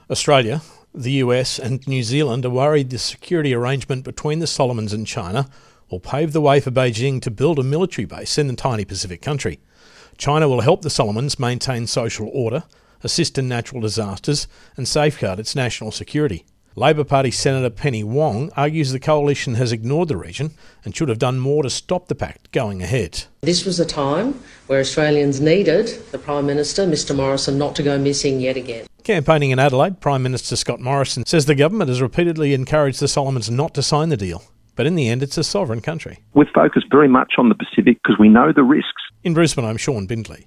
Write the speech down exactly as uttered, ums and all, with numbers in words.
Australia, the U S and New Zealand are worried the security arrangement between the Solomons and China will pave the way for Beijing to build a military base in the tiny Pacific country. China will help the Solomons maintain social order, assist in natural disasters and safeguard its national security. Labor Party Senator Penny Wong argues the coalition has ignored the region and should have done more to stop the pact going ahead. This was a time where Australians needed the Prime Minister, Mr Morrison, not to go missing yet again. Campaigning in Adelaide, Prime Minister Scott Morrison says the government has repeatedly encouraged the Solomons not to sign the deal. But in the end, it's a sovereign country. We've focused very much on the Pacific because we know the risks. In Brisbane, I'm Sean Bindley.